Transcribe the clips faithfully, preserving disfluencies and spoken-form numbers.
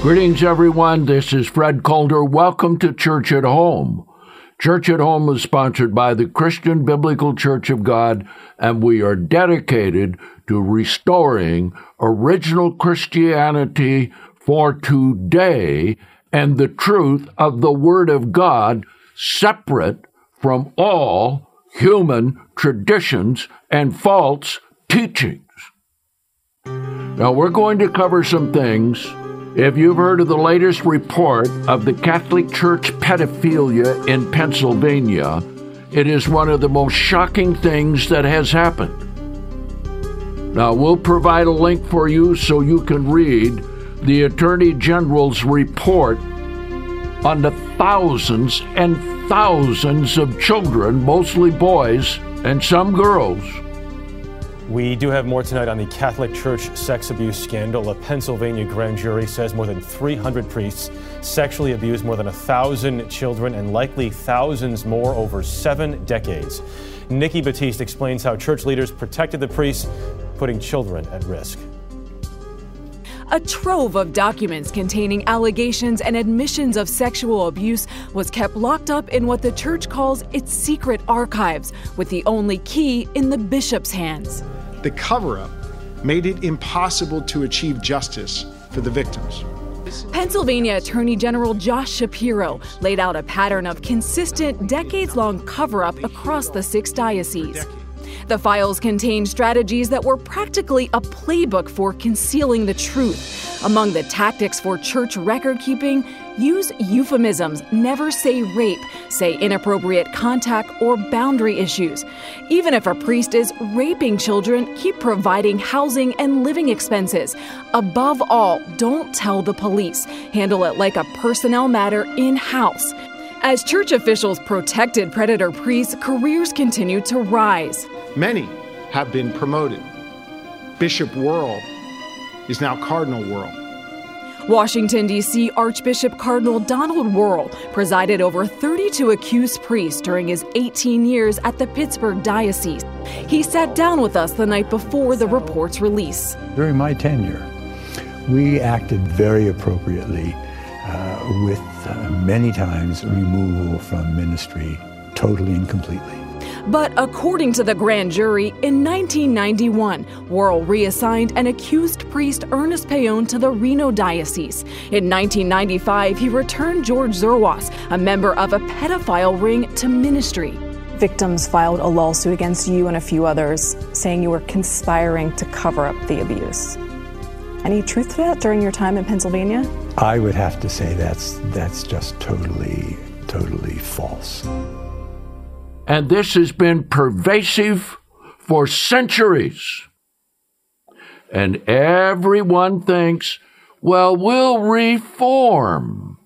Greetings, everyone. This is Fred Calder. Welcome to Church at Home. Church at Home is sponsored by the Christian Biblical Church of God, and we are dedicated to restoring original Christianity for today and the truth of the Word of God, separate from all human traditions and false teachings. Now, we're going to cover some things. If you've heard of the latest report of the Catholic Church pedophilia in Pennsylvania, it is one of the most shocking things that has happened. Now, we'll provide a link for you so you can read the Attorney General's report on the thousands and thousands of children, mostly boys and some girls. We do have more tonight on the Catholic Church sex abuse scandal. A Pennsylvania grand jury says more than three hundred priests sexually abused more than one thousand children and likely thousands more over seven decades. Nikki Battiste explains how church leaders protected the priests, putting children at risk. A trove of documents containing allegations and admissions of sexual abuse was kept locked up in what the church calls its secret archives, with the only key in the bishop's hands. The cover-up made it impossible to achieve justice for the victims. Pennsylvania Attorney General Josh Shapiro laid out a pattern of consistent, decades-long cover-up across the six dioceses. The files contained strategies that were practically a playbook for concealing the truth. Among the tactics for church record-keeping, use euphemisms, never say rape, say inappropriate contact or boundary issues. Even if a priest is raping children, keep providing housing and living expenses. Above all, don't tell the police. Handle it like a personnel matter in-house. As church officials protected predator priests, careers continued to rise. Many have been promoted. Bishop Wuerl is now Cardinal Wuerl. Washington, D C Archbishop Cardinal Donald Wuerl presided over thirty-two accused priests during his eighteen years at the Pittsburgh Diocese. He sat down with us the night before the report's release. During my tenure, we acted very appropriately uh, with uh, many times removal from ministry totally and completely. But according to the grand jury, in nineteen ninety-one, Wuerl reassigned an accused priest, Ernest Payon, to the Reno Diocese. In nineteen ninety-five, he returned George Zerwas, a member of a pedophile ring, to ministry. Victims filed a lawsuit against you and a few others, saying you were conspiring to cover up the abuse. Any truth to that during your time in Pennsylvania? I would have to say that's that's just totally, totally false. And this has been pervasive for centuries. And everyone thinks, well, we'll reform.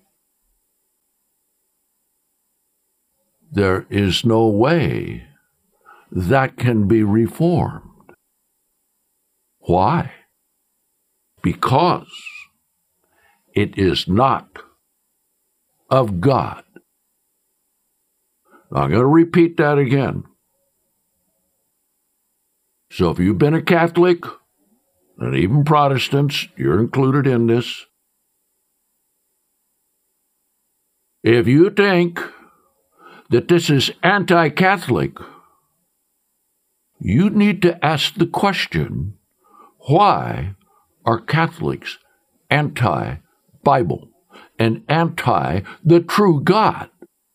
There is no way that can be reformed. Why? Because it is not of God. I'm going to repeat that again. So if you've been a Catholic, and even Protestants, you're included in this. If you think that this is anti-Catholic, you need to ask the question, why are Catholics anti-Bible and anti the true God?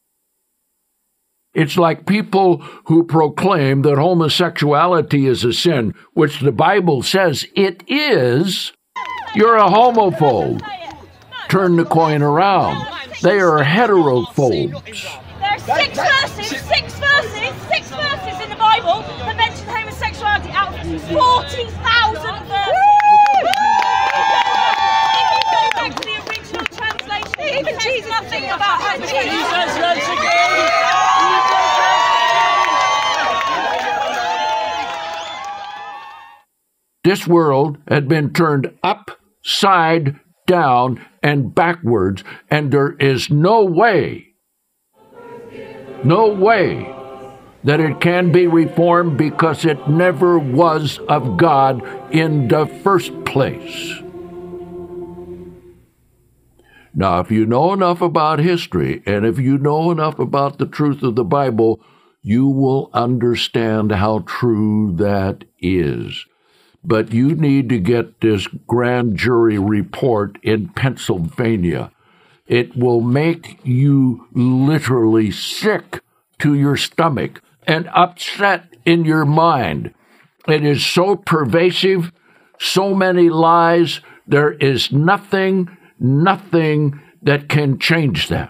It's like people who proclaim that homosexuality is a sin, which the Bible says it is. You're a homophobe. Turn the coin around. They are heterophobes. There are six verses, six verses, six verses in the Bible that mention homosexuality out of forty thousand verses. If you go back to the original translation, even Jesus nothing about homosexuality. This world had been turned upside down and backwards, and there is no way, no way that it can be reformed because it never was of God in the first place. Now, if you know enough about history, and if you know enough about the truth of the Bible, you will understand how true that is. But you need to get this grand jury report in Pennsylvania. It will make you literally sick to your stomach and upset in your mind. It is so pervasive, so many lies, there is nothing, nothing that can change that.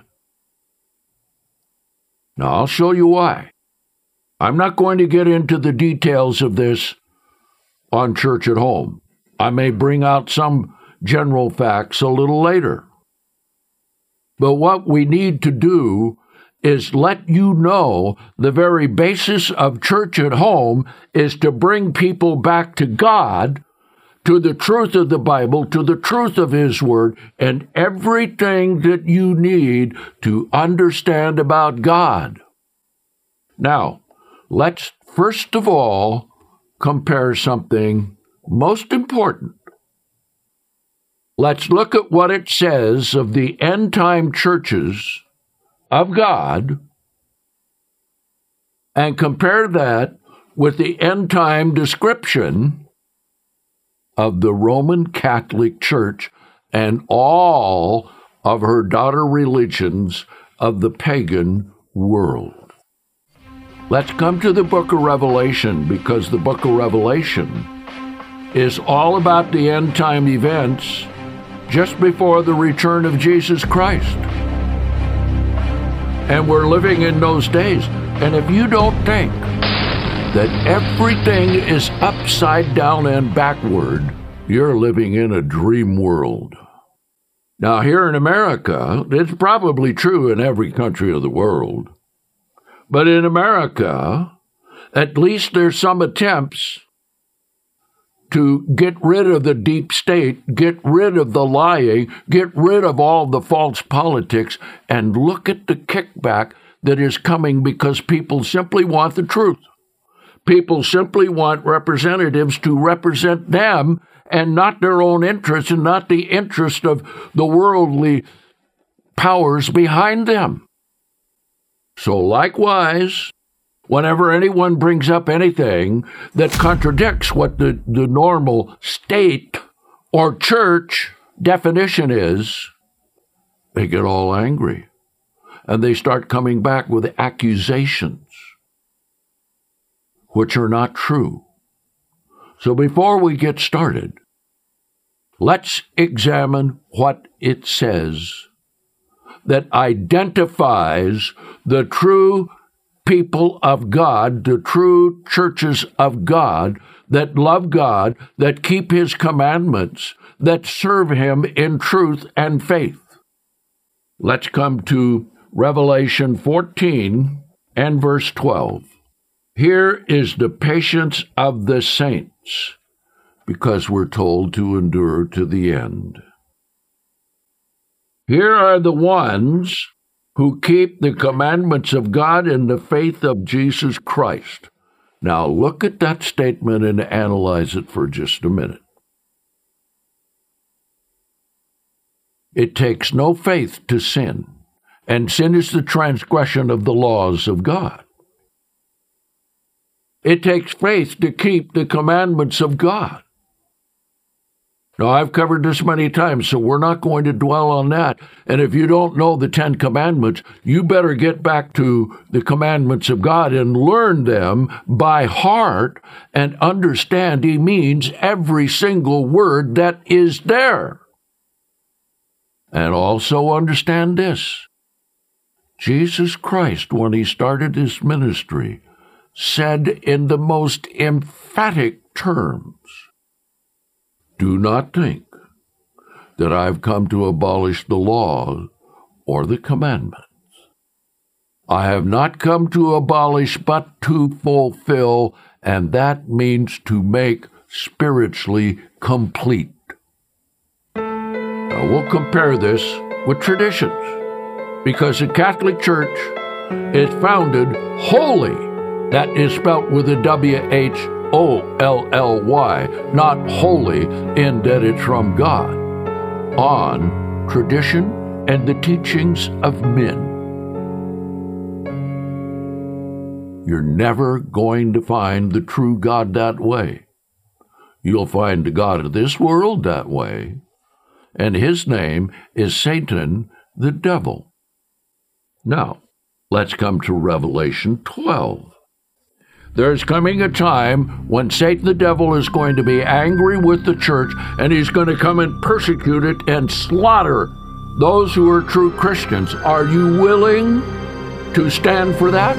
Now, I'll show you why. I'm not going to get into the details of this on Church at Home. I may bring out some general facts a little later. But what we need to do is let you know the very basis of Church at Home is to bring people back to God, to the truth of the Bible, to the truth of His Word, and everything that you need to understand about God. Now, let's first of all compare something most important. Let's look at what it says of the end-time churches of God and compare that with the end-time description of the Roman Catholic Church and all of her daughter religions of the pagan world. Let's come to the book of Revelation, because the book of Revelation is all about the end-time events just before the return of Jesus Christ. And we're living in those days. And if you don't think that everything is upside down and backward, you're living in a dream world. Now, here in America, it's probably true in every country of the world. But in America, at least there's some attempts to get rid of the deep state, get rid of the lying, get rid of all the false politics, and look at the kickback that is coming because people simply want the truth. People simply want representatives to represent them and not their own interests and not the interest of the worldly powers behind them. So likewise, whenever anyone brings up anything that contradicts what the, the normal state or church definition is, they get all angry. And they start coming back with accusations, which are not true. So before we get started, let's examine what it says that identifies the true people of God, the true churches of God, that love God, that keep His commandments, that serve Him in truth and faith. Let's come to Revelation fourteen and verse twelve. Here is the patience of the saints, because we're told to endure to the end. Here are the ones who keep the commandments of God in the faith of Jesus Christ. Now look at that statement and analyze it for just a minute. It takes no faith to sin, and sin is the transgression of the laws of God. It takes faith to keep the commandments of God. Now, I've covered this many times, so we're not going to dwell on that. And if you don't know the Ten Commandments, you better get back to the commandments of God and learn them by heart and understand He means every single word that is there. And also understand this. Jesus Christ, when He started His ministry, said in the most emphatic terms, "Do not think that I've come to abolish the law or the commandments. I have not come to abolish, but to fulfill, and that means to make spiritually complete." Now, we'll compare this with traditions, because the Catholic Church is founded wholly, that is spelt with a W H O L L Y, not holy in that it's from God, on tradition and the teachings of men. You're never going to find the true God that way. You'll find the God of this world that way, and his name is Satan, the devil. Now, let's come to Revelation twelve. There's coming a time when Satan the devil is going to be angry with the church, and he's going to come and persecute it and slaughter those who are true Christians. Are you willing to stand for that?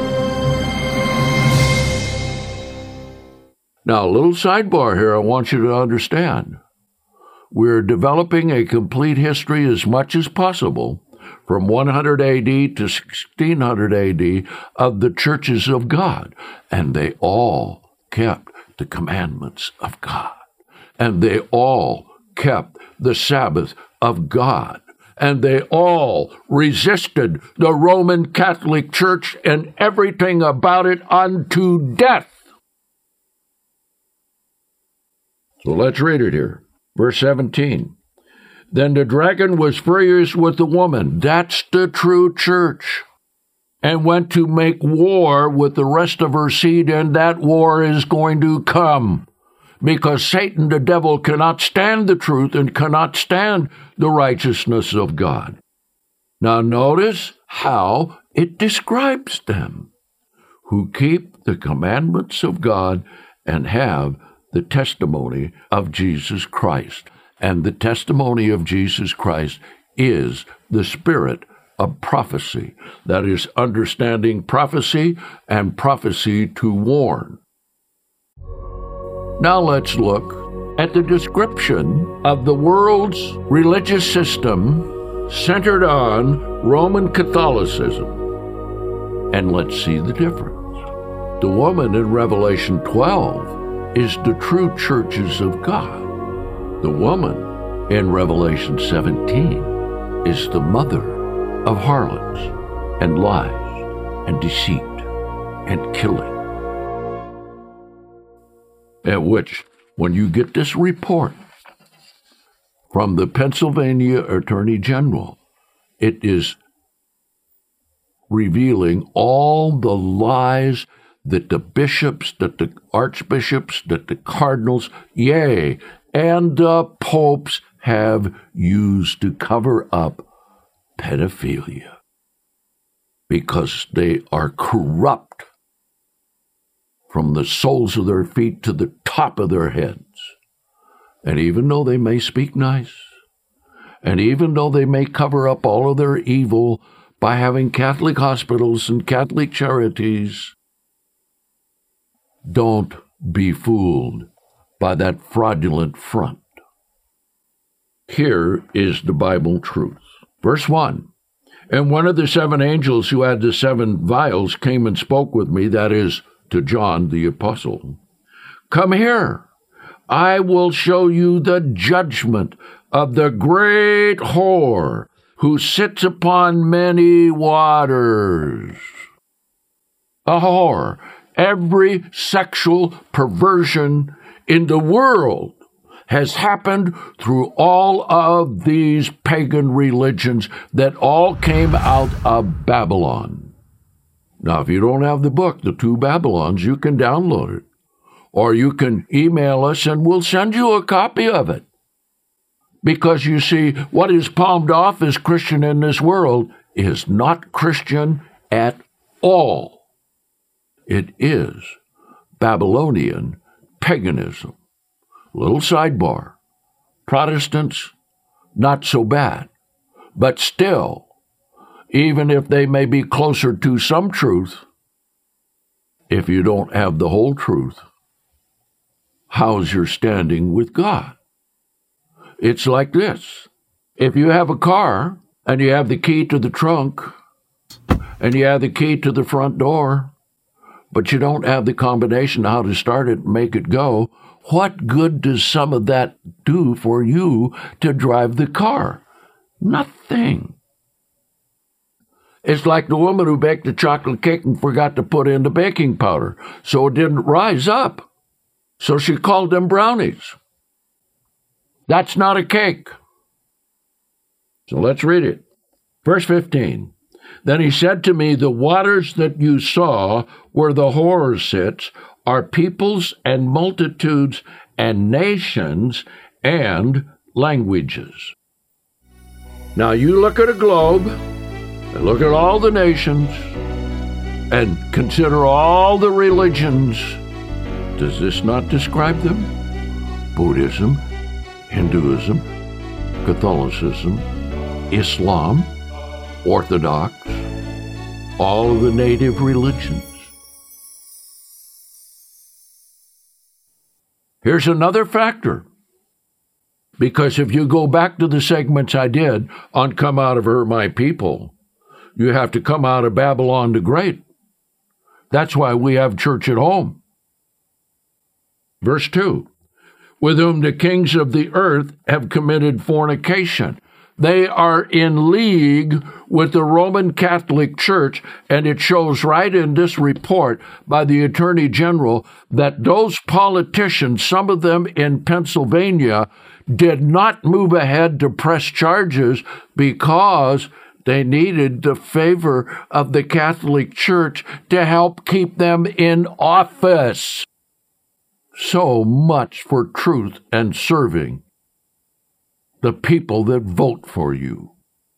Now, a little sidebar here I want you to understand. We're developing a complete history as much as possible from one hundred A D to sixteen hundred A D of the churches of God. And they all kept the commandments of God. And they all kept the Sabbath of God. And they all resisted the Roman Catholic Church and everything about it unto death. So let's read it here. Verse seventeen. Then the dragon was furious with the woman, that's the true church, and went to make war with the rest of her seed, and that war is going to come, because Satan the devil cannot stand the truth and cannot stand the righteousness of God. Now notice how it describes them, who keep the commandments of God and have the testimony of Jesus Christ. And the testimony of Jesus Christ is the spirit of prophecy. That is, understanding prophecy and prophecy to warn. Now let's look at the description of the world's religious system centered on Roman Catholicism. And let's see the difference. The woman in Revelation twelve is the true churches of God. The woman in Revelation seventeen is the mother of harlots and lies and deceit and killing. At which, when you get this report from the Pennsylvania Attorney General, it is revealing all the lies that the bishops, that the archbishops, that the cardinals, yea, and the popes have used to cover up pedophilia, because they are corrupt from the soles of their feet to the top of their heads. And even though they may speak nice, and even though they may cover up all of their evil by having Catholic hospitals and Catholic charities, don't be fooled by that fraudulent front. Here is the Bible truth. Verse one, and one of the seven angels who had the seven vials came and spoke with me, that is, to John the apostle. Come here, I will show you the judgment of the great whore who sits upon many waters. A whore. Every sexual perversion in the world has happened through all of these pagan religions that all came out of Babylon. Now, if you don't have the book, The Two Babylons, you can download it. Or you can email us and we'll send you a copy of it. Because you see, what is palmed off as Christian in this world is not Christian at all. It is Babylonian paganism. Little sidebar. Protestants, not so bad. But still, even if they may be closer to some truth, if you don't have the whole truth, how's your standing with God? It's like this. If you have a car and you have the key to the trunk and you have the key to the front door, but you don't have the combination how to start it and make it go, what good does some of that do for you to drive the car? Nothing. It's like the woman who baked the chocolate cake and forgot to put in the baking powder, so it didn't rise up. So she called them brownies. That's not a cake. So let's read it. Verse fifteen, then he said to me, the waters that you saw where the horror sits are peoples and multitudes and nations and languages. Now you look at a globe, and look at all the nations, and consider all the religions. Does this not describe them? Buddhism, Hinduism, Catholicism, Islam, Orthodox, all of the native religions. Here's another factor. Because if you go back to the segments I did on Come Out of Her, My People, you have to come out of Babylon the Great. That's why we have church at home. Verse two, with whom the kings of the earth have committed fornication. They are in league with the Roman Catholic Church, and it shows right in this report by the Attorney General that those politicians, some of them in Pennsylvania, did not move ahead to press charges because they needed the favor of the Catholic Church to help keep them in office. So much for truth and serving the people that vote for you.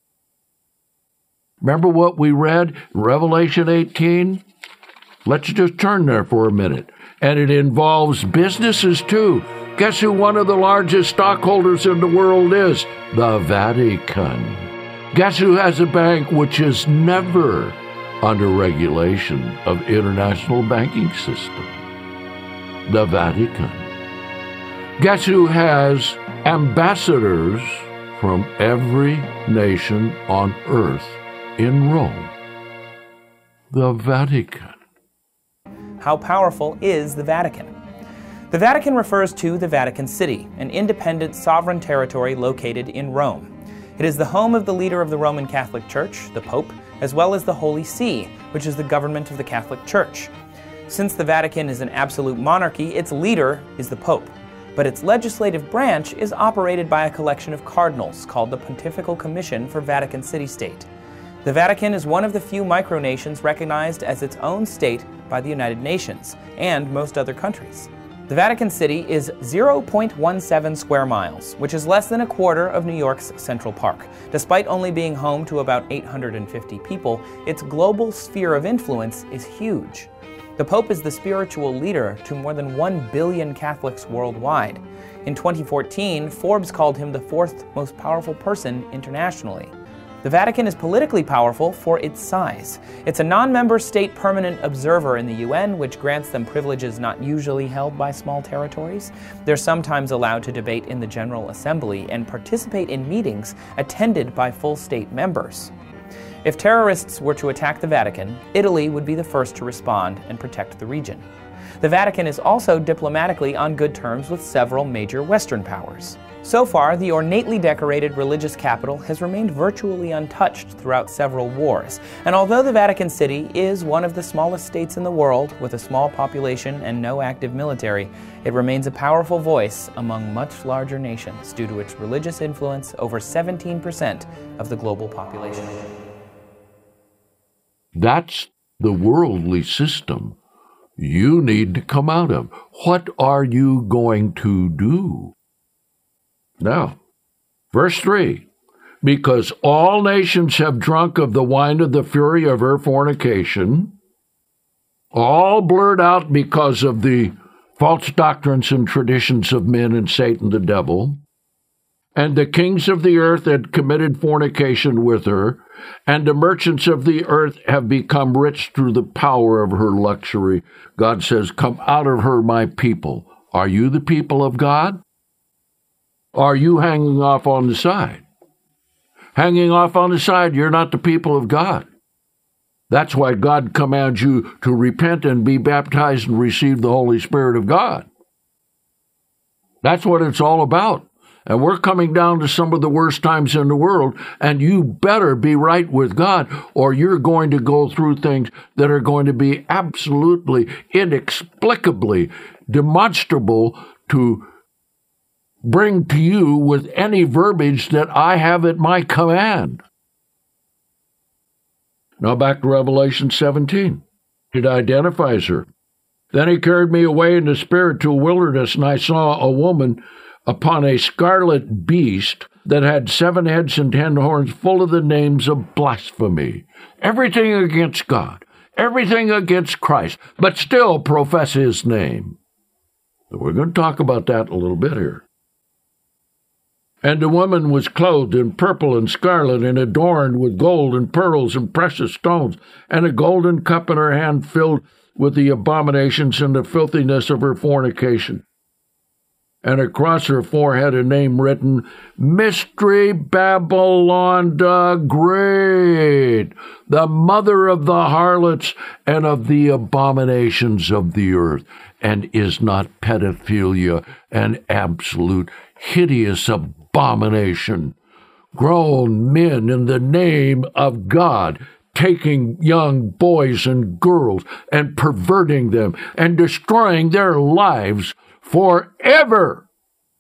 Remember what we read in Revelation eighteen? Let's just turn there for a minute. And it involves businesses too. Guess who one of the largest stockholders in the world is? The Vatican. Guess who has a bank which is never under regulation of international banking system? The Vatican. Guess who has ambassadors from every nation on earth in Rome? The Vatican. How powerful is the Vatican? The Vatican refers to the Vatican City, an independent sovereign territory located in Rome. It is the home of the leader of the Roman Catholic Church, the Pope, as well as the Holy See, which is the government of the Catholic Church. Since the Vatican is an absolute monarchy, its leader is the Pope, but its legislative branch is operated by a collection of cardinals called the Pontifical Commission for Vatican City-State. The Vatican is one of the few micronations recognized as its own state by the United Nations and most other countries. The Vatican City is zero point one seven square miles, which is less than a quarter of New York's Central Park. Despite only being home to about eight hundred fifty people, its global sphere of influence is huge. The Pope is the spiritual leader to more than one billion Catholics worldwide. In twenty fourteen, Forbes called him the fourth most powerful person internationally. The Vatican is politically powerful for its size. It's a non-member state permanent observer in the U N, which grants them privileges not usually held by small territories. They're sometimes allowed to debate in the General Assembly and participate in meetings attended by full state members. If terrorists were to attack the Vatican, Italy would be the first to respond and protect the region. The Vatican is also diplomatically on good terms with several major Western powers. So far, the ornately decorated religious capital has remained virtually untouched throughout several wars, and although the Vatican City is one of the smallest states in the world with a small population and no active military, it remains a powerful voice among much larger nations due to its religious influence over seventeen percent of the global population. That's the worldly system you need to come out of. What are you going to do? Now, verse three, because all nations have drunk of the wine of the fury of her fornication, all blurred out because of the false doctrines and traditions of men and Satan the devil, and the kings of the earth had committed fornication with her, and the merchants of the earth have become rich through the power of her luxury. God says, come out of her, my people. Are you the people of God? Are you hanging off on the side? Hanging off on the side, you're not the people of God. That's why God commands you to repent and be baptized and receive the Holy Spirit of God. That's what it's all about. And we're coming down to some of the worst times in the world, and you better be right with God, or you're going to go through things that are going to be absolutely, inexplicably demonstrable to bring to you with any verbiage that I have at my command. Now back to Revelation seventeen. It identifies her. Then he carried me away in the spirit to a wilderness, and I saw a woman upon a scarlet beast that had seven heads and ten horns, full of the names of blasphemy. Everything against God, everything against Christ, but still profess his name. So we're going to talk about that a little bit here. And the woman was clothed in purple and scarlet, and adorned with gold and pearls and precious stones, and a golden cup in her hand filled with the abominations and the filthiness of her fornication. And across her forehead a name written, Mystery Babylon the Great, the mother of the harlots and of the abominations of the earth. And is not pedophilia an absolute hideous abomination? Grown men in the name of God, taking young boys and girls and perverting them and destroying their lives forever.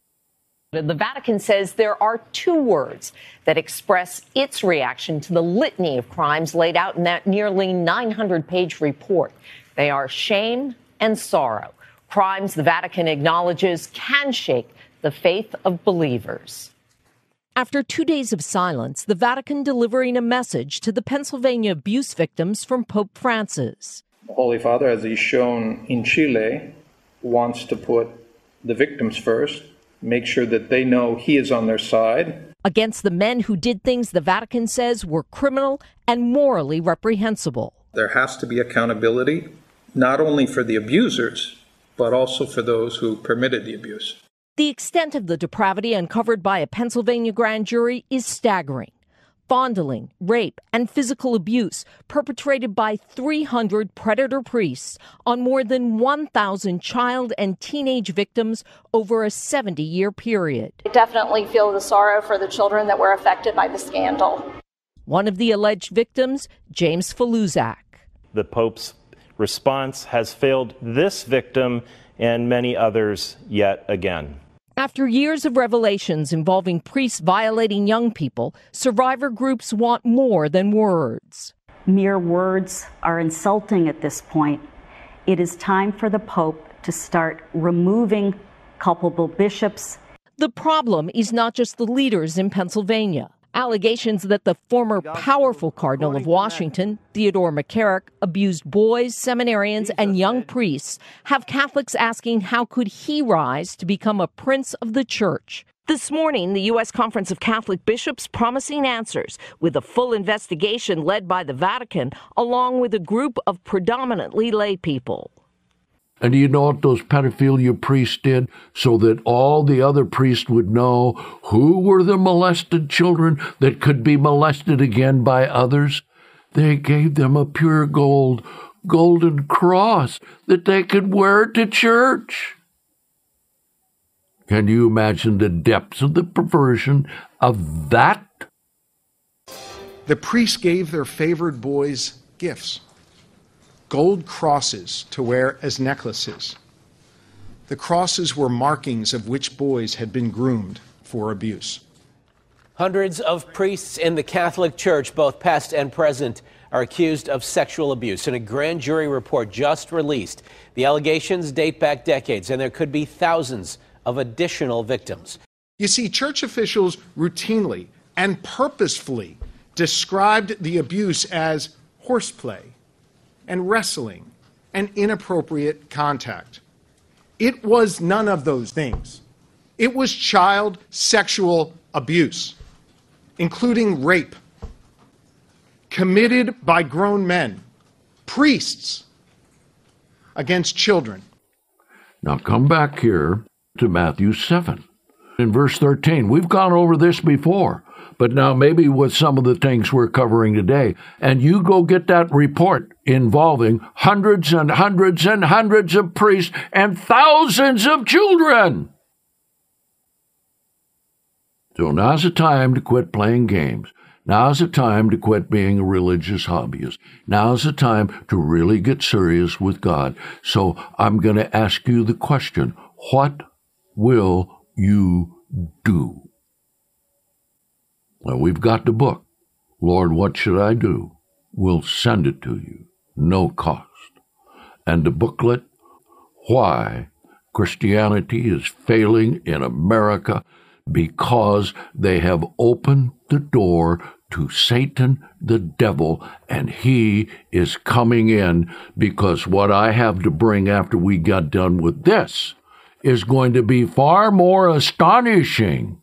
The Vatican says there are two words that express its reaction to the litany of crimes laid out in that nearly nine hundred page report. They are shame and sorrow, crimes the Vatican acknowledges can shake the faith of believers. After two days of silence, the Vatican delivering a message to the Pennsylvania abuse victims from Pope Francis. The Holy Father, as he's shown in Chile, wants to put the victims first, make sure that they know he is on their side. Against the men who did things the Vatican says were criminal and morally reprehensible. There has to be accountability, not only for the abusers, but also for those who permitted the abuse. The extent of the depravity uncovered by a Pennsylvania grand jury is staggering. Fondling, rape, and physical abuse perpetrated by three hundred predator priests on more than one thousand child and teenage victims over a seventy-year period. I definitely feel the sorrow for the children that were affected by the scandal. One of the alleged victims, James Faluzak. The Pope's response has failed this victim and many others yet again. After years of revelations involving priests violating young people, survivor groups want more than words. Mere words are insulting at this point. It is time for the Pope to start removing culpable bishops. The problem is not just the leaders in Pennsylvania. Allegations that the former powerful Cardinal of Washington, Theodore McCarrick, abused boys, seminarians, and young priests have Catholics asking how could he rise to become a prince of the church. This morning, the U S Conference of Catholic Bishops promising answers with a full investigation led by the Vatican, along with a group of predominantly lay people. And do you know what those pedophilia priests did? So that all the other priests would know who were the molested children that could be molested again by others. They gave them a pure gold, golden cross that they could wear to church. Can you imagine the depths of the perversion of that? The priests gave their favored boys gifts. Gold crosses to wear as necklaces. The crosses were markings of which boys had been groomed for abuse. Hundreds of priests in the Catholic Church, both past and present, are accused of sexual abuse. In a grand jury report just released, the allegations date back decades, and there could be thousands of additional victims. You see, church officials routinely and purposefully described the abuse as horseplay and wrestling and inappropriate contact. It was none of those things. It was child sexual abuse, including rape, committed by grown men, priests, against children. Now come back here to Matthew seven. In verse thirteen, we've gone over this before, but now maybe with some of the things we're covering today. And you go get that report involving hundreds and hundreds and hundreds of priests and thousands of children. So now's the time to quit playing games. Now's the time to quit being a religious hobbyist. Now's the time to really get serious with God. So I'm going to ask you the question, what will you do? Well, we've got the book. Lord, what should I do? will send it to you, no cost. And the booklet, Why Christianity is Failing in America, because they have opened the door to Satan the devil, and he is coming in, because what I have to bring after we got done with this is going to be far more astonishing.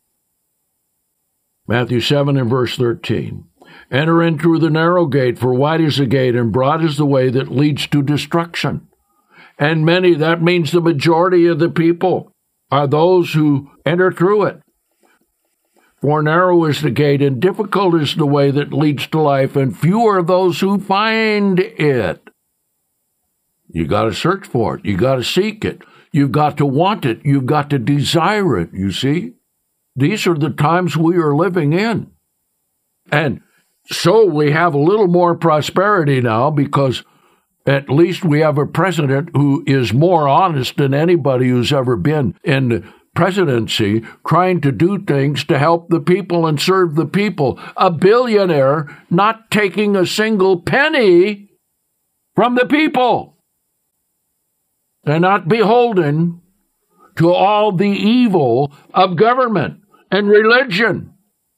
Matthew seven and verse thirteen. Enter in through the narrow gate, for wide is the gate, and broad is the way that leads to destruction. And many, that means the majority of the people, are those who enter through it. For narrow is the gate, and difficult is the way that leads to life, and few are those who find it. You got to search for it. You got to seek it. You've got to want it. You've got to desire it, you see. These are the times we are living in. And so we have a little more prosperity now, because at least we have a president who is more honest than anybody who's ever been in the presidency, trying to do things to help the people and serve the people. A billionaire not taking a single penny from the people, and not beholden to all the evil of government and religion.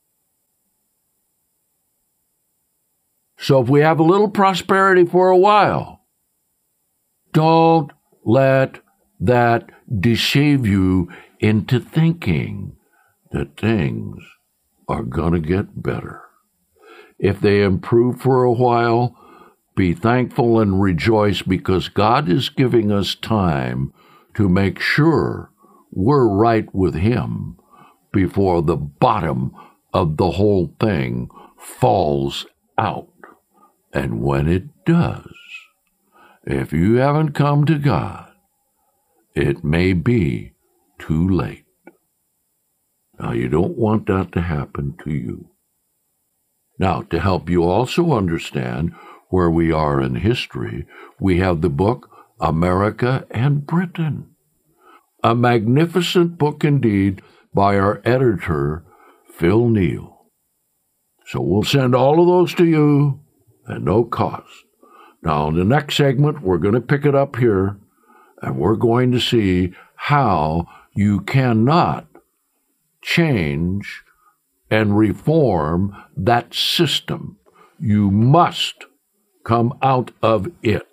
So if we have a little prosperity for a while, don't let that deceive you into thinking that things are going to get better. If they improve for a while, be thankful and rejoice, because God is giving us time to make sure we're right with Him before the bottom of the whole thing falls out. And when it does, if you haven't come to God, it may be too late. Now, you don't want that to happen to you. Now, to help you also understand where we are in history, we have the book America and Britain, a magnificent book indeed by our editor, Phil Neal. So we'll send all of those to you at no cost. Now, in the next segment, we're going to pick it up here, and we're going to see how you cannot change and reform that system. You must come out of it.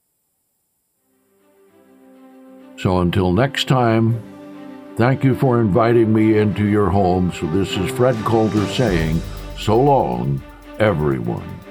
So until next time, thank you for inviting me into your home. So this is Fred Calder saying, so long, everyone.